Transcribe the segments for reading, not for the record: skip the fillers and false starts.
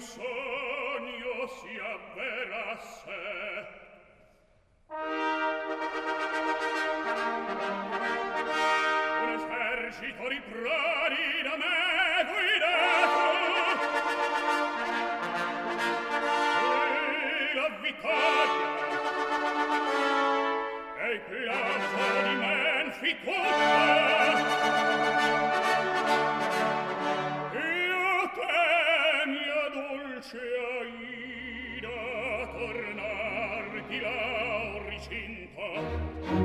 sogno si avverasse. Un esercito di prodi da me guidato, e la vittoria e il piazzo di Menfi tutta. Io te, mia dolce Aida, tornar di là o ricinta.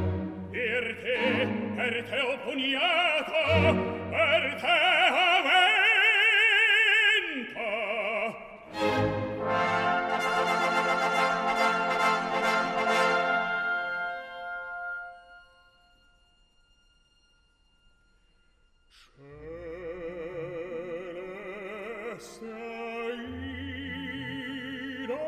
Per te ho pugnato, per te ho vinto. Celeste Aida,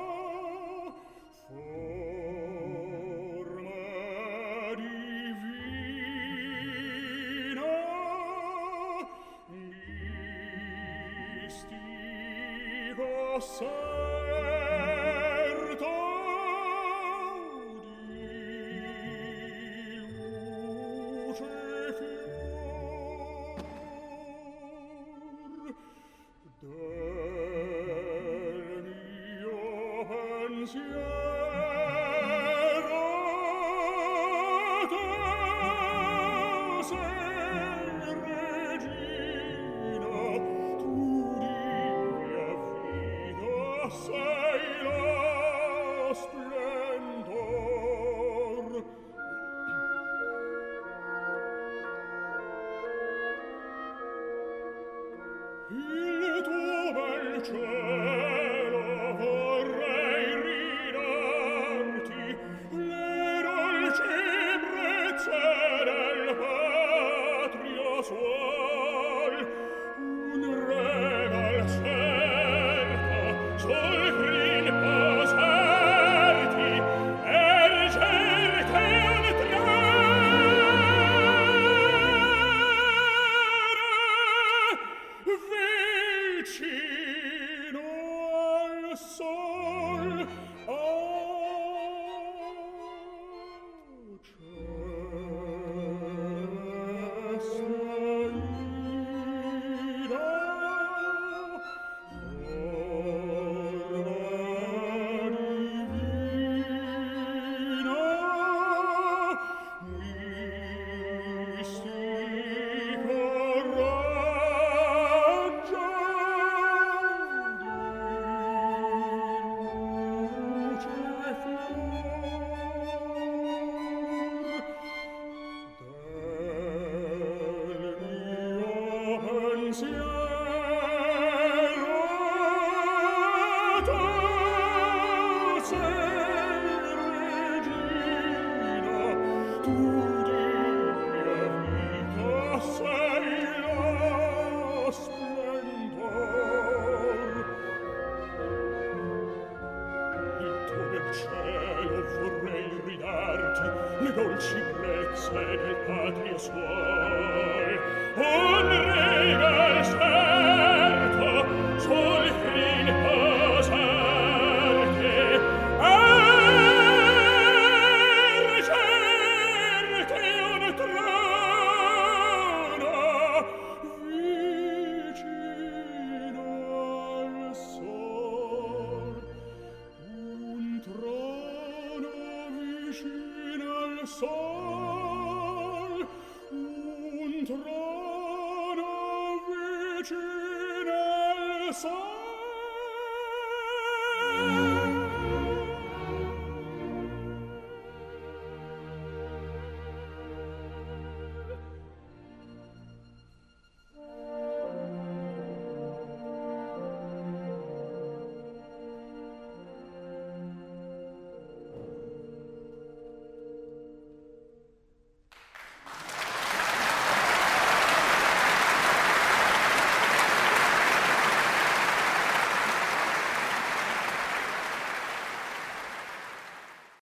certo di luce fior del mio pensiero. Tu sei regina, tu di mia vita sei lo splendor. Il tuo bel cielo vorrei ridarti, le dolci brezze del patrio suol, un regal certo sul crin poserti, ergerti un vicino al sol. Cielo vorrei ridarti le dolci brezze del patrio suol, un regal certo sul crin poserti, ergerti un trono vicino al sol. Un trono vicino al sol, un trono vicino al sol.